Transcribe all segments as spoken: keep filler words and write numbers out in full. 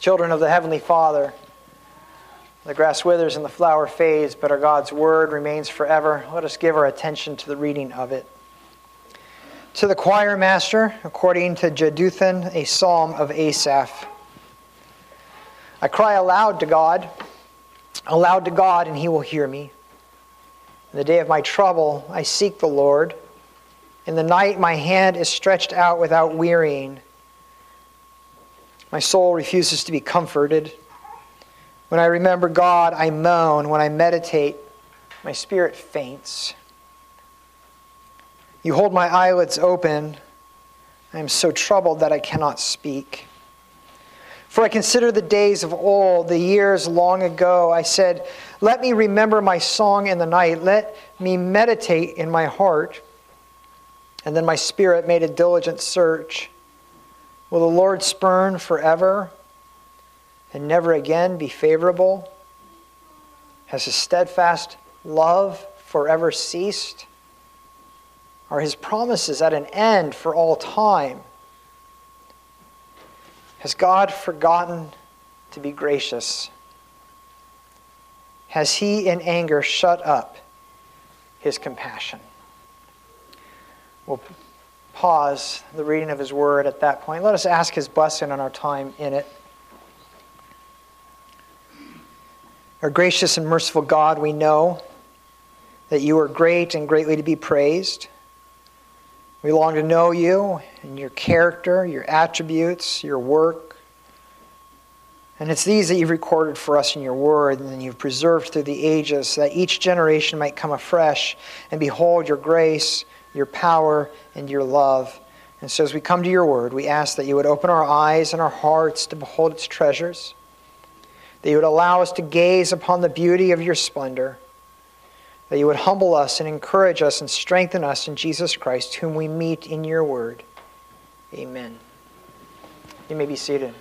Children of the Heavenly Father, the grass withers and the flower fades, but our God's word remains forever. Let us give our attention to the reading of it. To the choir master, according to Jeduthun, a psalm of Asaph. I cry aloud to God, aloud to God, and he will hear me. In the day of my trouble, I seek the Lord. In the night, my hand is stretched out without wearying. My soul refuses to be comforted. When I remember God, I moan. When I meditate, my spirit faints. You hold my eyelids open. I am so troubled that I cannot speak. For I consider the days of old, the years long ago. I said, let me remember my song in the night. Let me meditate in my heart. And then my spirit made a diligent search. Will the Lord spurn forever and never again be favorable? Has his steadfast love forever ceased? Are his promises at an end for all time? Has God forgotten to be gracious? Has he in anger shut up his compassion? We'll pause the reading of his word at that point. Let us ask his blessing on our time in it. Our gracious and merciful God, we know that you are great and greatly to be praised. We long to know you and your character, your attributes, your work. And it's these that you've recorded for us in your word and you've preserved through the ages so that each generation might come afresh and behold your grace, your power, and your love. And so as we come to your word, we ask that you would open our eyes and our hearts to behold its treasures, that you would allow us to gaze upon the beauty of your splendor, that you would humble us and encourage us and strengthen us in Jesus Christ, whom we meet in your word. Amen. You may be seated.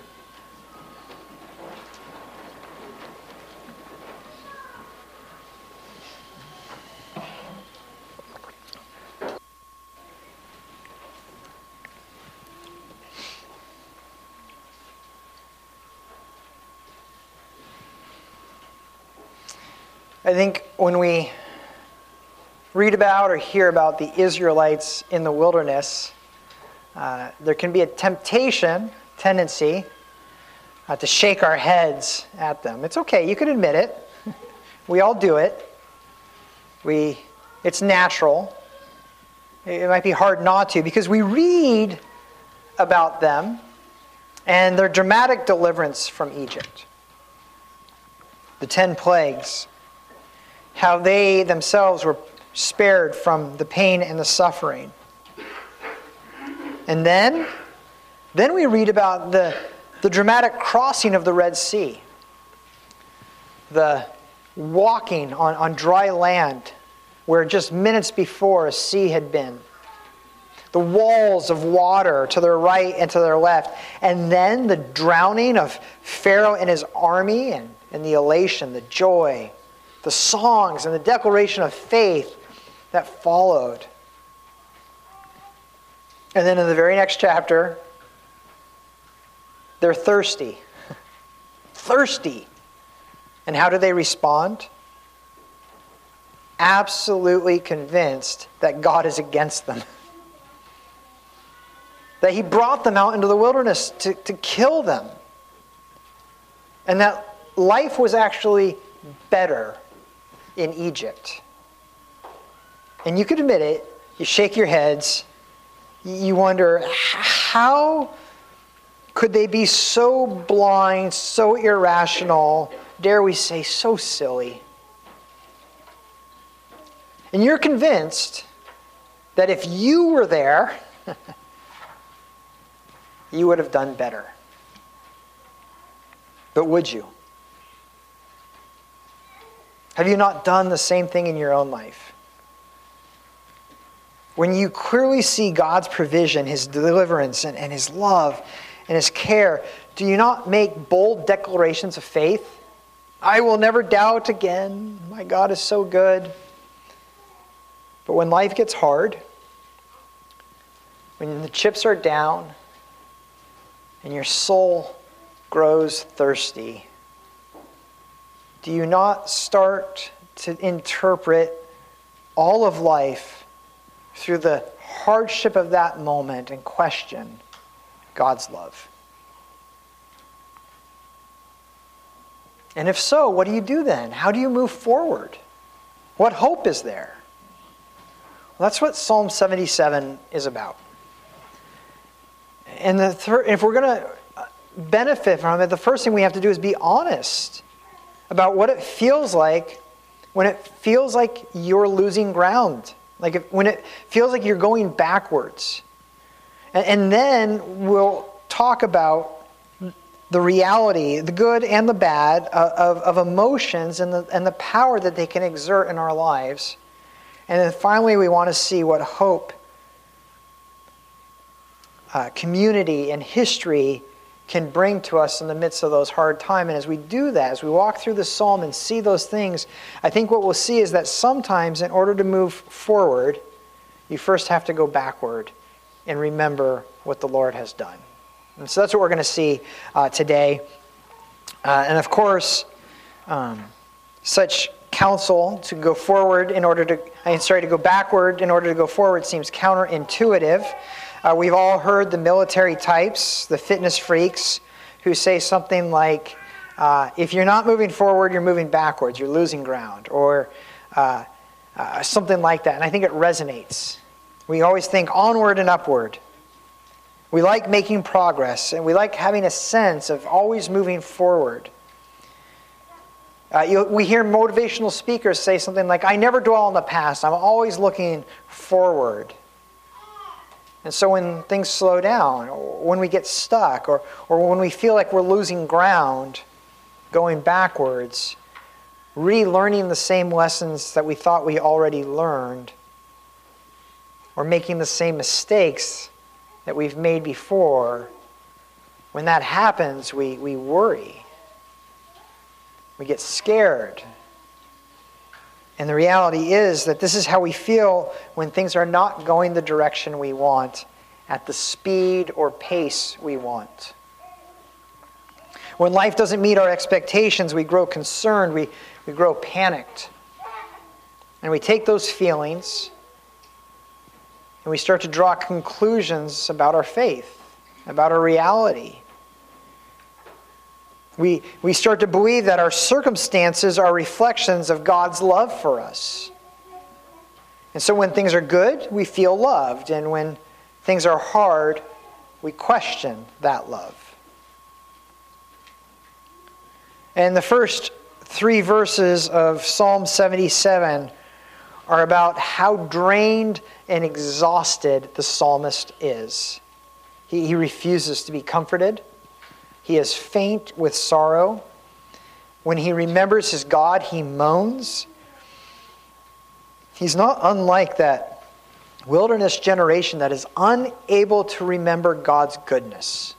I think when we read about or hear about the Israelites in the wilderness, uh, there can be a temptation, tendency, uh, to shake our heads at them. It's okay, you can admit it. We all do it. We, it's natural. It might be hard not to because we read about them and their dramatic deliverance from Egypt. The ten plagues. How they themselves were spared from the pain and the suffering. And then, then we read about the, the dramatic crossing of the Red Sea. The walking on, on dry land where just minutes before a sea had been. The walls of water to their right and to their left. And then the drowning of Pharaoh and his army and, and the elation, the joy, the songs and the declaration of faith that followed. And then in the very next chapter, they're thirsty. Thirsty. And how do they respond? Absolutely convinced that God is against them. That he brought them out into the wilderness to, to kill them. And that life was actually better in Egypt. And you could admit it, you shake your heads, you wonder, how could they be so blind, so irrational, dare we say, so silly? And you're convinced that if you were there, you would have done better. But would you? Have you not done the same thing in your own life? When you clearly see God's provision, his deliverance, and, and his love, and his care, do you not make bold declarations of faith? I will never doubt again. My God is so good. But when life gets hard, when the chips are down, and your soul grows thirsty, do you not start to interpret all of life through the hardship of that moment and question God's love? And if so, what do you do then? How do you move forward? What hope is there? Well, that's what Psalm seventy-seven is about. And the third, if we're going to benefit from it, the first thing we have to do is be honest about what it feels like when it feels like you're losing ground, like if, when it feels like you're going backwards. And, and then we'll talk about the reality, the good and the bad of, of emotions and the, and the power that they can exert in our lives. And then finally, we want to see what hope, uh, community, and history can bring to us in the midst of those hard times. And as we do that, as we walk through the psalm and see those things, I think what we'll see is that sometimes in order to move forward, you first have to go backward and remember what the Lord has done. And so that's what we're going to see uh, today. Uh, and of course, um, such counsel to go forward in order to, I'm sorry, to go backward in order to go forward seems counterintuitive. Uh, we've all heard the military types, the fitness freaks, who say something like, uh, if you're not moving forward, you're moving backwards, you're losing ground, or uh, uh, something like that. And I think it resonates. We always think onward and upward. We like making progress, and we like having a sense of always moving forward. Uh, you, we hear motivational speakers say something like, I never dwell on the past, I'm always looking forward. And so when things slow down, or when we get stuck, or, or when we feel like we're losing ground, going backwards, relearning the same lessons that we thought we already learned, or making the same mistakes that we've made before, when that happens, we, we worry. We get scared. And the reality is that this is how we feel when things are not going the direction we want, at the speed or pace we want. When life doesn't meet our expectations, we grow concerned, we, we grow panicked. And we take those feelings and we start to draw conclusions about our faith, about our reality. We, we start to believe that our circumstances are reflections of God's love for us. And so when things are good, we feel loved. And when things are hard, we question that love. And the first three verses of Psalm seventy-seven are about how drained and exhausted the psalmist is. He, he refuses to be comforted. He is faint with sorrow. When he remembers his God, he moans. He's not unlike that wilderness generation that is unable to remember God's goodness.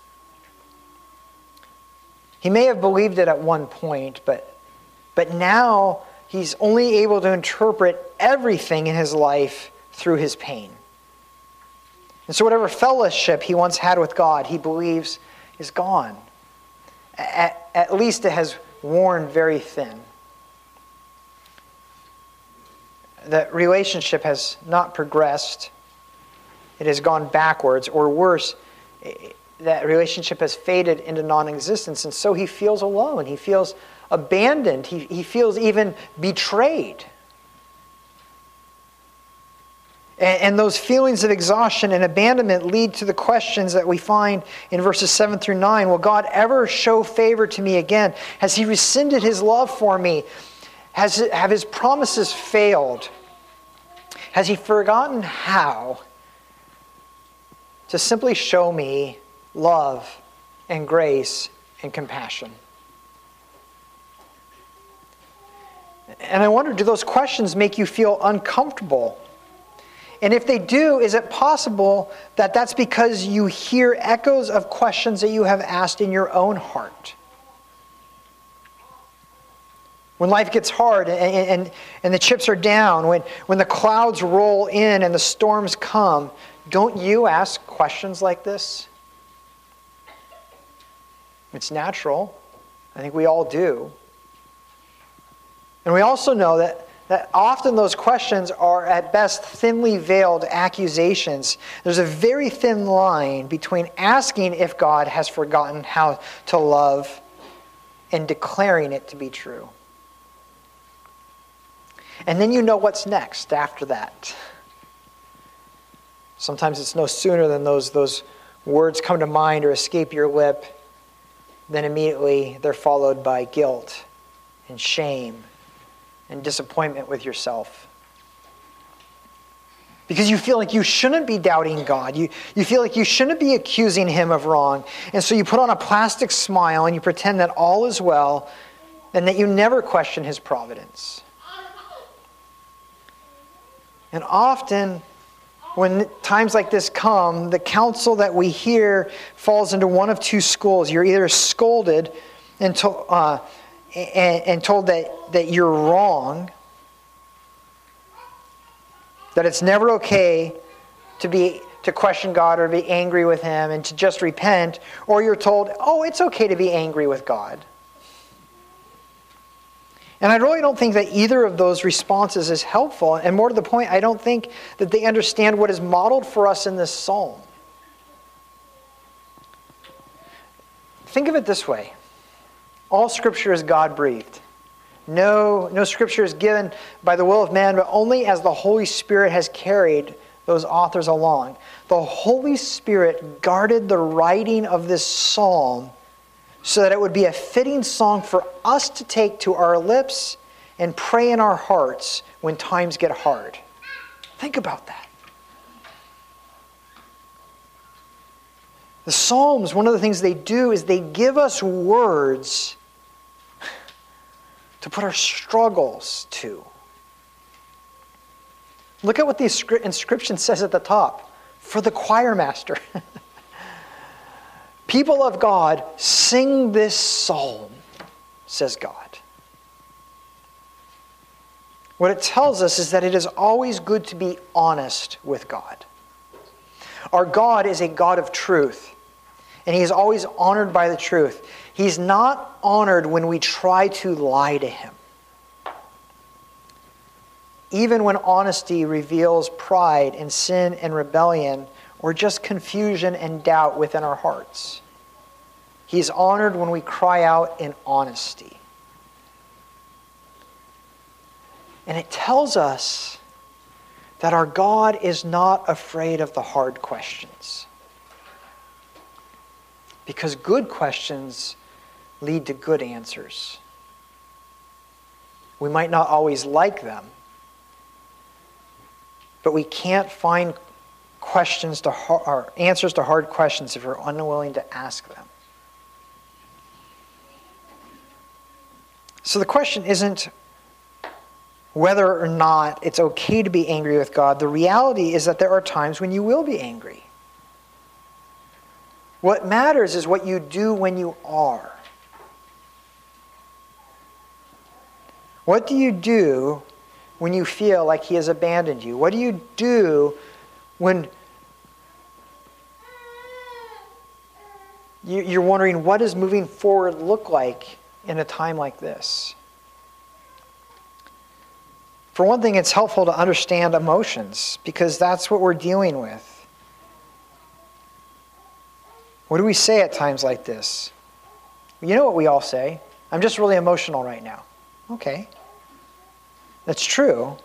He may have believed it at one point, but, but now he's only able to interpret everything in his life through his pain. And so whatever fellowship he once had with God, he believes is gone. At, at least it has worn very thin. That relationship has not progressed. It has gone backwards, or worse, that relationship has faded into non-existence, and so he feels alone. He feels abandoned. He, he feels even betrayed. And, and those feelings of exhaustion and abandonment lead to the questions that we find in verses seven through nine. Will God ever show favor to me again? Has he rescinded his love for me? Has, have his promises failed? Has he forgotten how to simply show me love and grace and compassion? And I wonder, do those questions make you feel uncomfortable? And if they do, is it possible that that's because you hear echoes of questions that you have asked in your own heart? When life gets hard and, and, and the chips are down, when, when the clouds roll in and the storms come, don't you ask questions like this? It's natural. I think we all do. And we also know that, that often those questions are at best thinly veiled accusations. There's a very thin line between asking if God has forgotten how to love and declaring it to be true. And then you know what's next after that. Sometimes it's no sooner than those, those words come to mind or escape your lip, then immediately they're followed by guilt and shame and disappointment with yourself. Because you feel like you shouldn't be doubting God. You, you feel like you shouldn't be accusing him of wrong. And so you put on a plastic smile and you pretend that all is well and that you never question his providence. And often, when times like this come, the counsel that we hear falls into one of two schools. You're either scolded and, to, uh, and, and told that, that you're wrong, that it's never okay to be to question God or to be angry with him and to just repent, or you're told, oh, it's okay to be angry with God. And I really don't think that either of those responses is helpful. And more to the point, I don't think that they understand what is modeled for us in this psalm. Think of it this way. All Scripture is God-breathed. No, no Scripture is given by the will of man, but only as the Holy Spirit has carried those authors along. The Holy Spirit guarded the writing of this psalm so that it would be a fitting song for us to take to our lips and pray in our hearts when times get hard. Think about that. The Psalms, one of the things they do is they give us words to put our struggles to. Look at what the inscription says at the top. For the choir master. People of God, sing this psalm, says God. What it tells us is that it is always good to be honest with God. Our God is a God of truth, and he is always honored by the truth. He's not honored when we try to lie to him. Even when honesty reveals pride and sin and rebellion, or just confusion and doubt within our hearts. He's honored when we cry out in honesty. And it tells us that our God is not afraid of the hard questions. Because good questions lead to good answers. We might not always like them, but we can't find questions to or answers to hard questions if we're unwilling to ask them. So the question isn't whether or not it's okay to be angry with God. The reality is that there are times when you will be angry. What matters is what you do when you are. What do you do when you feel like he has abandoned you? What do you do when you're wondering, what does moving forward look like in a time like this? For one thing, it's helpful to understand emotions, because that's what we're dealing with. What do we say at times like this? You know what we all say. I'm just really emotional right now. Okay. That's true.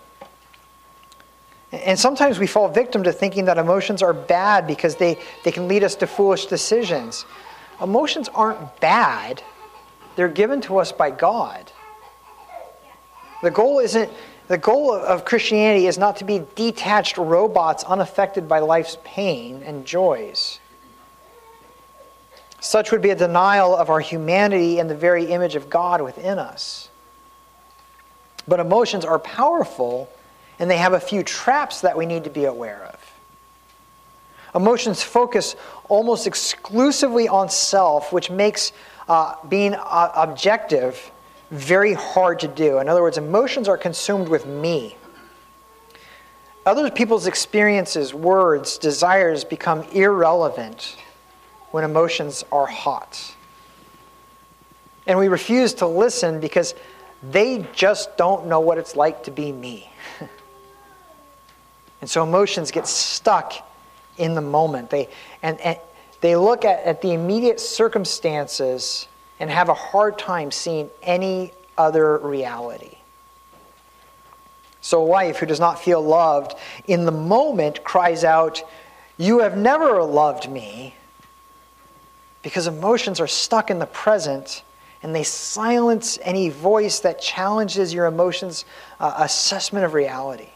And sometimes we fall victim to thinking that emotions are bad because they, they can lead us to foolish decisions. Emotions aren't bad. They're given to us by God. The goal isn't the goal of Christianity is not to be detached robots unaffected by life's pain and joys. Such would be a denial of our humanity and the very image of God within us. But emotions are powerful, and they have a few traps that we need to be aware of. Emotions focus almost exclusively on self, which makes uh, being uh, objective very hard to do. In other words, emotions are consumed with me. Other people's experiences, words, desires become irrelevant when emotions are hot. And we refuse to listen because they just don't know what it's like to be me. And so emotions get stuck in the moment. They and, and they look at, at the immediate circumstances and have a hard time seeing any other reality. So a wife who does not feel loved in the moment cries out, "You have never loved me," because emotions are stuck in the present and they silence any voice that challenges your emotions' uh, assessment of reality.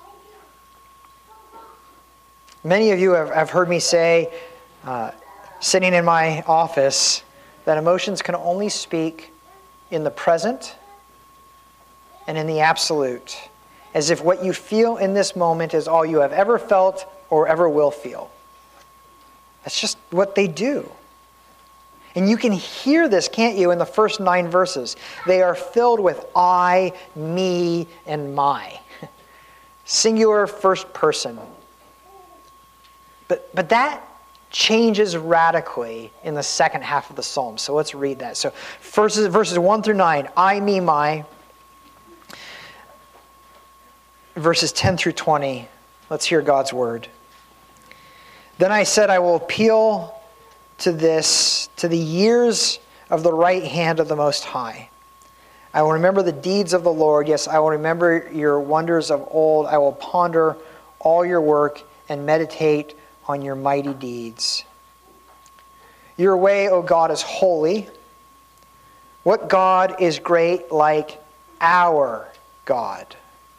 Many of you have, have heard me say, uh, sitting in my office, that emotions can only speak in the present and in the absolute, as if what you feel in this moment is all you have ever felt or ever will feel. That's just what they do. And you can hear this, can't you, in the first nine verses. They are filled with I, me, and my. Singular first person. But, but that changes radically in the second half of the psalm. So let's read that. So verses, verses one through nine, I, me, my. Verses ten through twenty, let's hear God's word. Then I said, I will appeal to this, to the years of the right hand of the Most High. I will remember the deeds of the Lord. Yes, I will remember your wonders of old. I will ponder all your work and meditate on your mighty deeds. Your way, O God, is holy. What God is great like our God?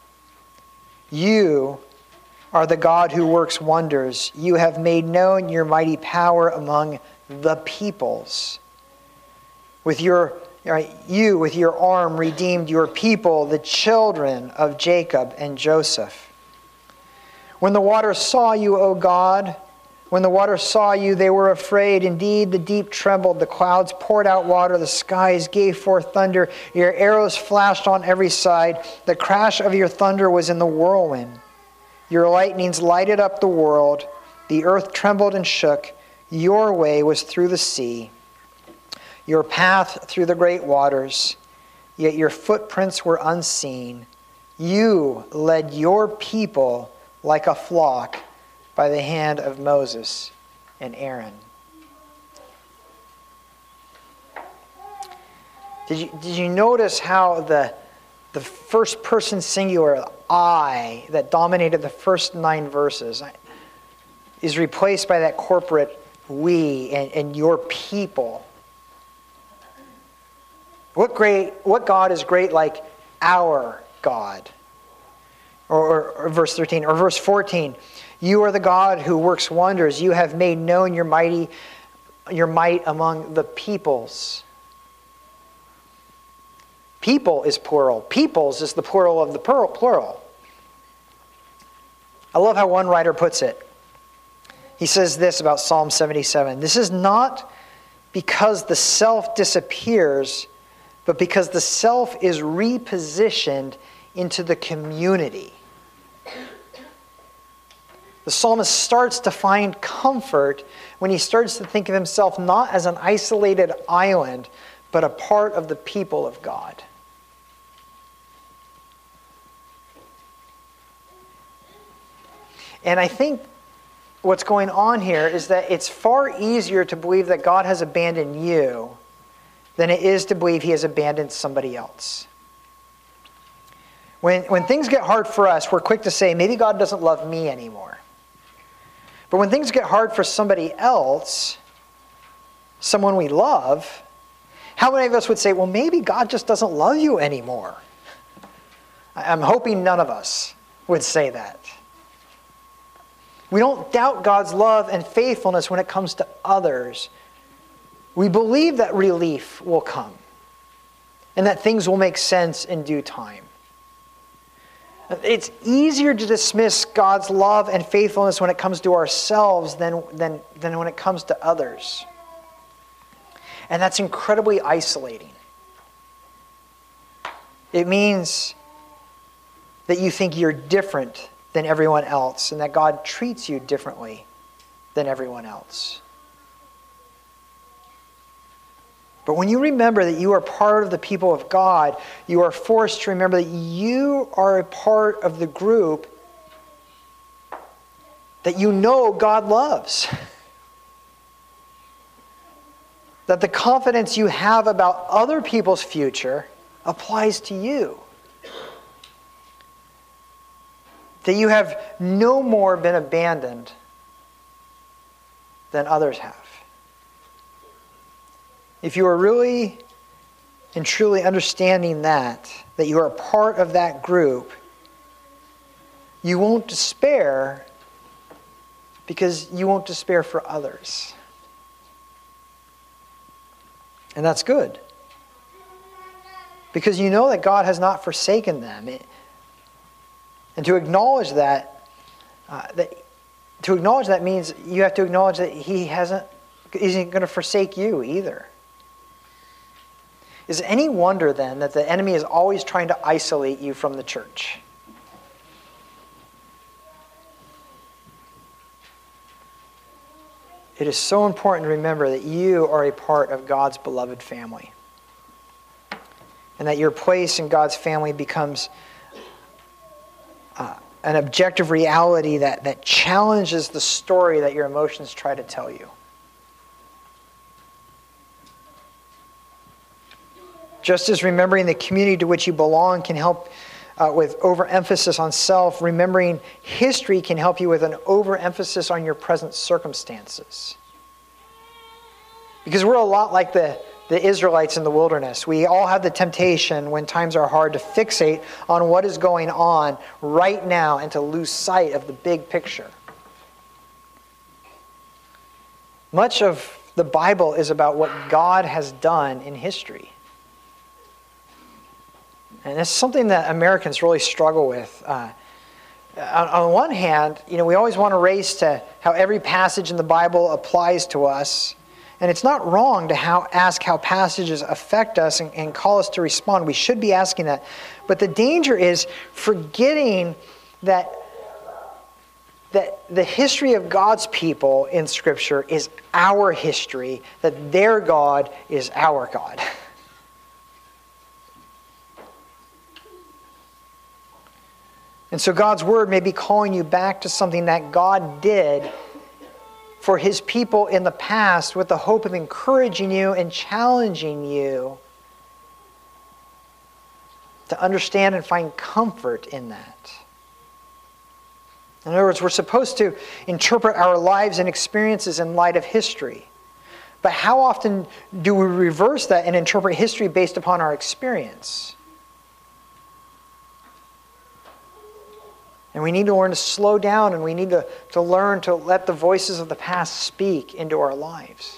You are the God who works wonders. You have made known your mighty power among the peoples. With your, you, with your arm, redeemed your people, the children of Jacob and Joseph. When the waters saw you, O God, when the waters saw you, they were afraid. Indeed, the deep trembled. The clouds poured out water. The skies gave forth thunder. Your arrows flashed on every side. The crash of your thunder was in the whirlwind. Your lightnings lighted up the world. The earth trembled and shook. Your way was through the sea, your path through the great waters. Yet your footprints were unseen. You led your people like a flock by the hand of Moses and Aaron. Did you, did you notice how the, the first person singular, I, that dominated the first nine verses, is replaced by that corporate we and, and your people? What great, what God is great like our God? Or, or, or verse thirteen, or verse fourteen. You are the God who works wonders. You have made known your mighty, your might among the peoples. People is plural. Peoples is the plural of the plural. I love how one writer puts it. He says this about Psalm seventy-seven. This is not because the self disappears, but because the self is repositioned into the community. The psalmist starts to find comfort when he starts to think of himself not as an isolated island, but a part of the people of God. And I think what's going on here is that it's far easier to believe that God has abandoned you than it is to believe he has abandoned somebody else. When, when things get hard for us, we're quick to say, maybe God doesn't love me anymore. But when things get hard for somebody else, someone we love, how many of us would say, well, maybe God just doesn't love you anymore? I'm hoping none of us would say that. We don't doubt God's love and faithfulness when it comes to others. We believe that relief will come and that things will make sense in due time. It's easier to dismiss God's love and faithfulness when it comes to ourselves than, than, than when it comes to others. And that's incredibly isolating. It means that you think you're different than everyone else and that God treats you differently than everyone else. But when you remember that you are part of the people of God, you are forced to remember that you are a part of the group that you know God loves. That the confidence you have about other people's future applies to you. That you have no more been abandoned than others have. If you are really and truly understanding that, that you are a part of that group, you won't despair because you won't despair for others. And that's good. Because you know that God has not forsaken them. And to acknowledge that, uh, that to acknowledge that means you have to acknowledge that He hasn't, isn't going to forsake you either. Is it any wonder then that the enemy is always trying to isolate you from the church? It is so important to remember that you are a part of God's beloved family. And that your place in God's family becomes uh, an objective reality that, that challenges the story that your emotions try to tell you. Just as remembering the community to which you belong can help uh, with overemphasis on self, remembering history can help you with an overemphasis on your present circumstances. Because we're a lot like the, the Israelites in the wilderness. We all have the temptation when times are hard to fixate on what is going on right now and to lose sight of the big picture. Much of the Bible is about what God has done in history. And it's something that Americans really struggle with. Uh, on, on one hand, you know, we always want to race to how every passage in the Bible applies to us. And it's not wrong to how, ask how passages affect us and, and call us to respond. We should be asking that. But the danger is forgetting that, that the history of God's people in Scripture is our history, that their God is our God. And so God's Word may be calling you back to something that God did for His people in the past with the hope of encouraging you and challenging you to understand and find comfort in that. In other words, we're supposed to interpret our lives and experiences in light of history. But how often do we reverse that and interpret history based upon our experience? And we need to learn to slow down, and we need to, to learn to let the voices of the past speak into our lives.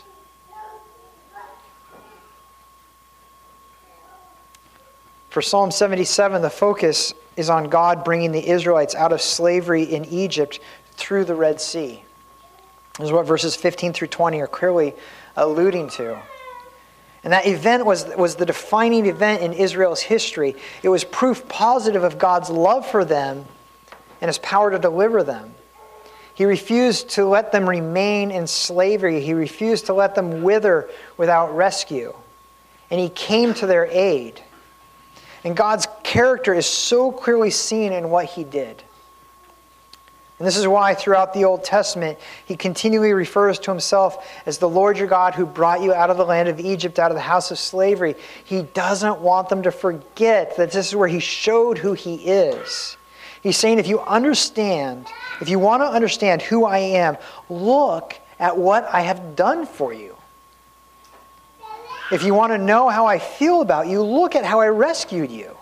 For Psalm seventy-seven, the focus is on God bringing the Israelites out of slavery in Egypt through the Red Sea. This is what verses fifteen through twenty are clearly alluding to. And that event was, was the defining event in Israel's history. It was proof positive of God's love for them and His power to deliver them. He refused to let them remain in slavery. He refused to let them wither without rescue. And He came to their aid. And God's character is so clearly seen in what He did. And this is why throughout the Old Testament, He continually refers to Himself as the Lord your God who brought you out of the land of Egypt, out of the house of slavery. He doesn't want them to forget that this is where He showed who He is. He's saying, if you understand, if you want to understand who I am, look at what I have done for you. If you want to know how I feel about you, look at how I rescued you.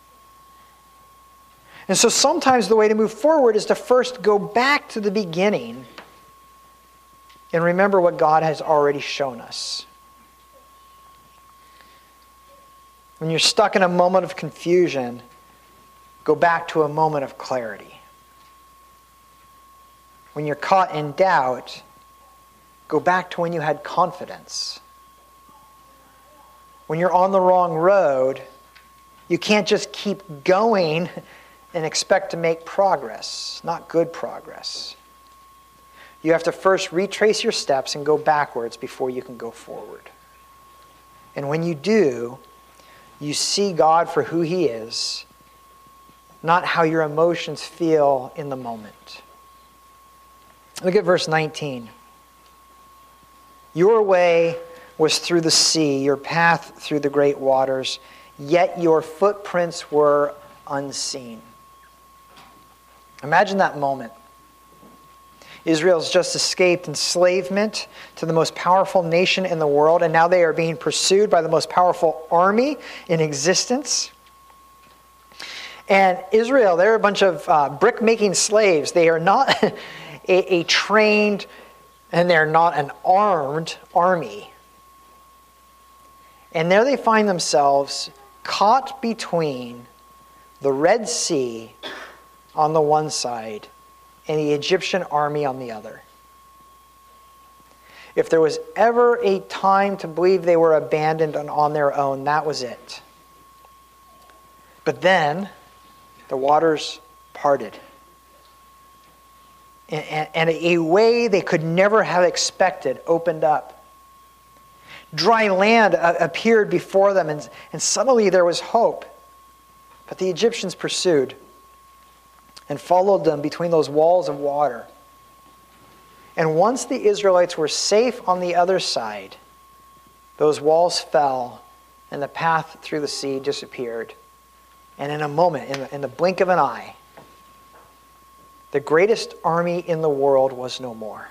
And so sometimes the way to move forward is to first go back to the beginning and remember what God has already shown us. When you're stuck in a moment of confusion, go back to a moment of clarity. When you're caught in doubt, go back to when you had confidence. When you're on the wrong road, you can't just keep going and expect to make progress, not good progress. You have to first retrace your steps and go backwards before you can go forward. And when you do, you see God for who he is, not how your emotions feel in the moment. Look at verse nineteen. Your way was through the sea, your path through the great waters, yet your footprints were unseen. Imagine that moment. Israel's just escaped enslavement to the most powerful nation in the world, and now they are being pursued by the most powerful army in existence. And Israel, they're a bunch of uh, brick-making slaves. They are not a, a trained, and they're not an armed army. And there they find themselves caught between the Red Sea on the one side and the Egyptian army on the other. If there was ever a time to believe they were abandoned and on their own, that was it. But then the waters parted. And, and a way they could never have expected opened up. Dry land appeared before them, and, and suddenly there was hope. But the Egyptians pursued and followed them between those walls of water. And once the Israelites were safe on the other side, those walls fell and the path through the sea disappeared. And in a moment, in the, in the blink of an eye, the greatest army in the world was no more.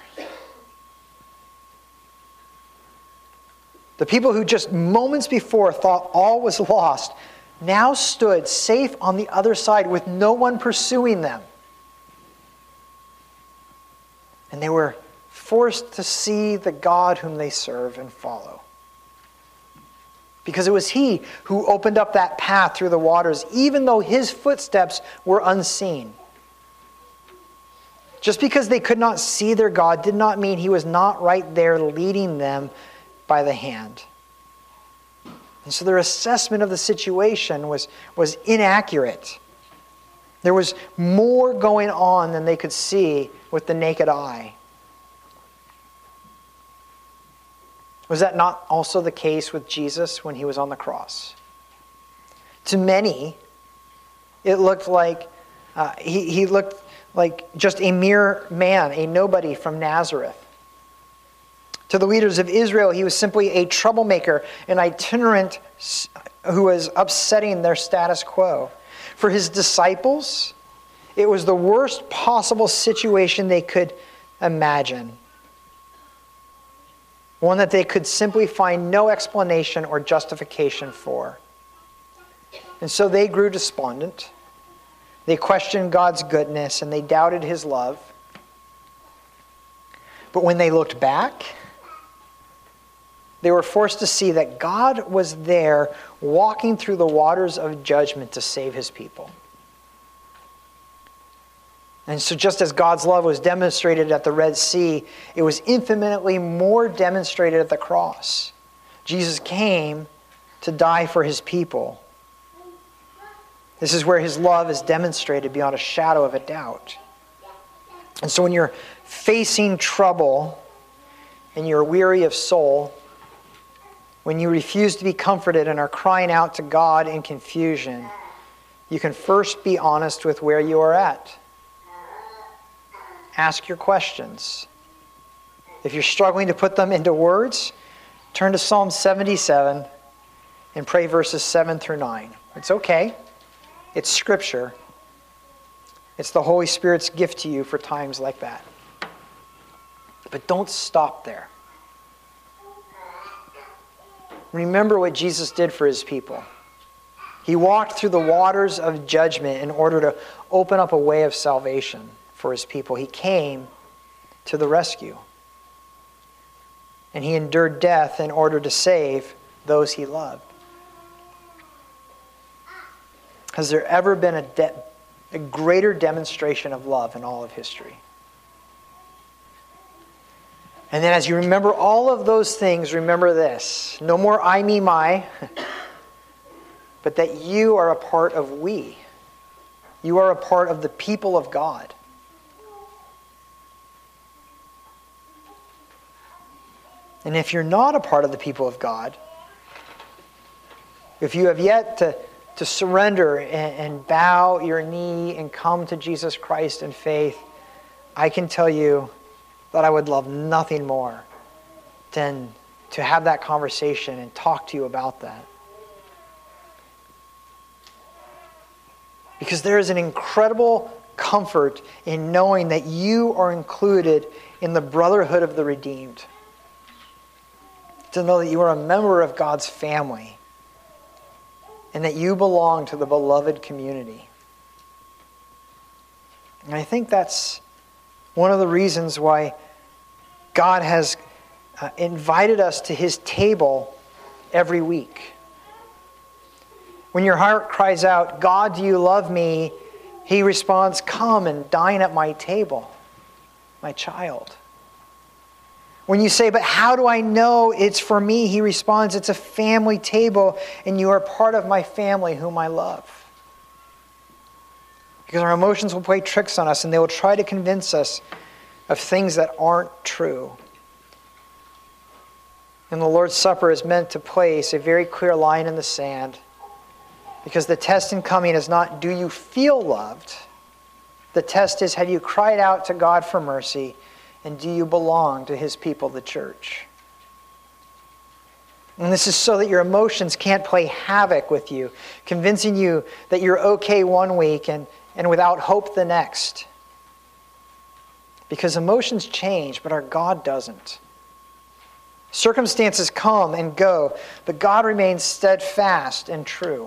The people who just moments before thought all was lost now stood safe on the other side with no one pursuing them. And they were forced to see the God whom they serve and follow. Because it was he who opened up that path through the waters, even though his footsteps were unseen. Just because they could not see their God did not mean he was not right there leading them by the hand. And so their assessment of the situation was, was inaccurate. There was more going on than they could see with the naked eye. Was that not also the case with Jesus when he was on the cross? To many, it looked like uh, he, he looked like just a mere man, a nobody from Nazareth. To the leaders of Israel, he was simply a troublemaker, an itinerant who was upsetting their status quo. For his disciples, it was the worst possible situation they could imagine. One that they could simply find no explanation or justification for. And so they grew despondent. They questioned God's goodness and they doubted his love. But when they looked back, they were forced to see that God was there walking through the waters of judgment to save his people. And so just as God's love was demonstrated at the Red Sea, it was infinitely more demonstrated at the cross. Jesus came to die for his people. This is where his love is demonstrated beyond a shadow of a doubt. And so when you're facing trouble and you're weary of soul, when you refuse to be comforted and are crying out to God in confusion, you can first be honest with where you are at. Ask your questions. If you're struggling to put them into words, turn to Psalm seventy-seven and pray verses seven through nine. It's okay. It's Scripture. It's the Holy Spirit's gift to you for times like that. But don't stop there. Remember what Jesus did for his people. He walked through the waters of judgment in order to open up a way of salvation for his people. He came to the rescue. And he endured death in order to save those he loved. Has there ever been a, de- a greater demonstration of love in all of history? And then as you remember all of those things, remember this. No more I, me, my, but that you are a part of we. You are a part of the people of God. And if you're not a part of the people of God, If you have yet to, to surrender and, and bow your knee and come to Jesus Christ in faith, I can tell you that I would love nothing more than to have that conversation and talk to you about that. Because there is an incredible comfort in knowing that you are included in the brotherhood of the redeemed. To know that you are a member of God's family and that you belong to the beloved community. And I think that's one of the reasons why God has uh, invited us to his table every week. When your heart cries out, God, do you love me? He responds, come and dine at my table, my child. When you say, but how do I know it's for me? He responds, it's a family table and you are part of my family whom I love. Because our emotions will play tricks on us and they will try to convince us of things that aren't true. And the Lord's Supper is meant to place a very clear line in the sand. Because the test in coming is not, do you feel loved? The test is, have you cried out to God for mercy? And do you belong to his people, the church? And this is so that your emotions can't play havoc with you, convincing you that you're okay one week and, and without hope the next. Because emotions change, but our God doesn't. Circumstances come and go, but God remains steadfast and true.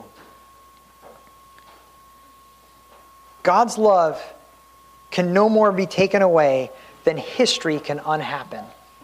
God's love can no more be taken away than history can unhappen.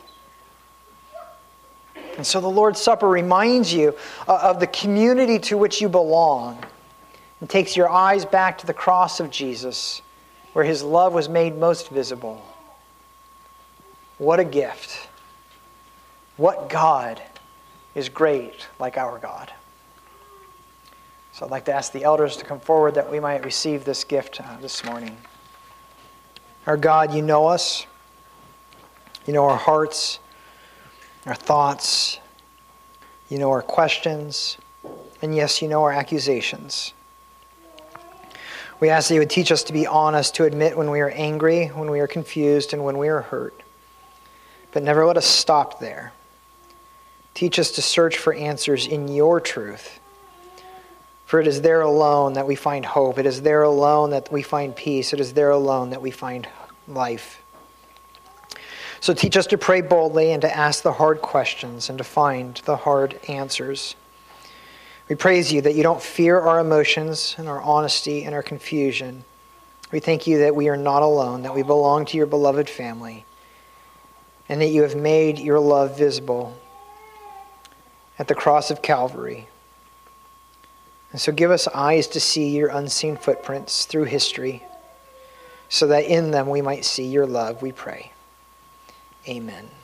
And so the Lord's Supper reminds you of the community to which you belong and takes your eyes back to the cross of Jesus, where his love was made most visible. What a gift. What God is great like our God. So I'd like to ask the elders to come forward that we might receive this gift uh, this morning. Our God, you know us. You know our hearts, our thoughts. You know our questions. And yes, you know our accusations. We ask that you would teach us to be honest, to admit when we are angry, when we are confused, and when we are hurt. But never let us stop there. Teach us to search for answers in your truth. For it is there alone that we find hope. It is there alone that we find peace. It is there alone that we find life. So teach us to pray boldly and to ask the hard questions and to find the hard answers. We praise you that you don't fear our emotions and our honesty and our confusion. We thank you that we are not alone, that we belong to your beloved family, and that you have made your love visible at the cross of Calvary. And so give us eyes to see your unseen footprints through history, so that in them we might see your love, we pray. Amen.